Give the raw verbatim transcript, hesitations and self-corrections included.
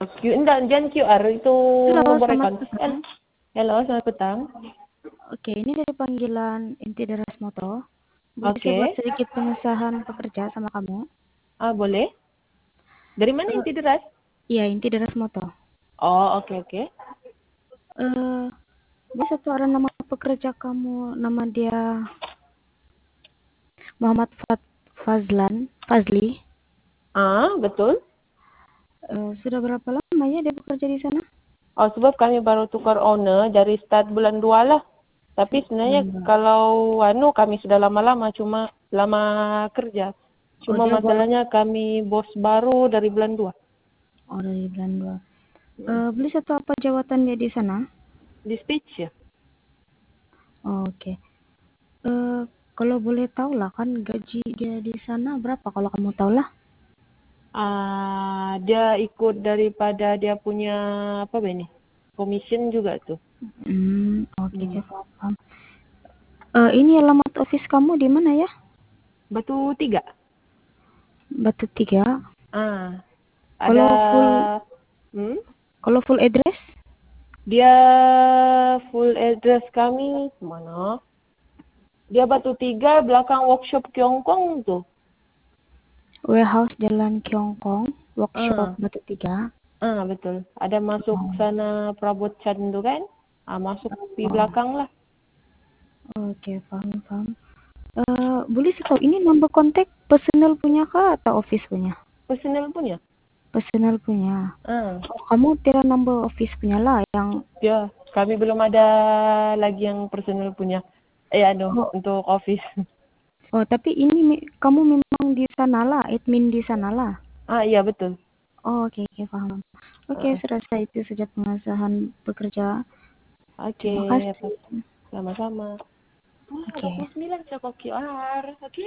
Q, enggak, jangan Q R, itu Halo, nomor selamat account. petang. Halo, selamat petang. Oke, ini dari panggilan Inti Deras Moto. Boleh saya buat Oke. sedikit pengesahan pekerja sama kamu? Ah, boleh. Dari mana Eh, Inti Deras? iya, Inti Deras Moto. Oh, oke, oke. Eh, boleh satu orang nama pekerja kamu, nama dia Muhammad Fat Fazlan, Fazli. Ah, betul. Eh, sudah berapa lama ya dia bekerja di sana? Oh, sebab kami baru tukar owner dari start bulan dua lah. Tapi sebenarnya Bulan dua. kalau anu kami sudah lama-lama, cuma lama kerja. Oh, Cuma dia baru, masalahnya kami bos baru dari bulan dua. oh dari bulan dua. Eh, boleh satu apa jawatan dia di sana? Dispatch ya? Oh, oke. Eh, kalau boleh tahu lah kan gaji dia di sana berapa kalau kamu tahu lah? Ah, dia ikut daripada dia punya apa ini? Commission juga tuh. Hmm, oke, Hmm. oke, paham, paham. Eh, ini alamat office kamu di mana ya? Batu tiga. Batu Tiga. Ah, ada Kalau full, hmm? kalau full address? Dia full address kami mana? Dia Batu Tiga belakang workshop Kyongkong tuh. Warehouse Jalan Kyongkong, Workshop Ah, Batu Tiga. ah betul. Ada masuk Oh, sana Prabot Chan tuh kan? Ah, masuk di oh, belakang lah. oke, paham, paham. Eh, boleh sih tahu ini nomor kontak personal punya kah atau office punya? Personel punya. Personal punya. Ah, Oh, kamu tiada number office punya lah yang. ya. Kami belum ada lagi yang personel punya. Eh, anu Oh, untuk office. oh tapi ini mi- kamu memang di sana lah, admin di sana lah. Ah, iya betul. Oh, oke, oke, paham. Oke, Ah, serasa itu saja pengesahan pekerja. oke, Terima apa? kasih. Sama-sama. Ah, Oke. dua puluh sembilan saya kok Q R. Oke.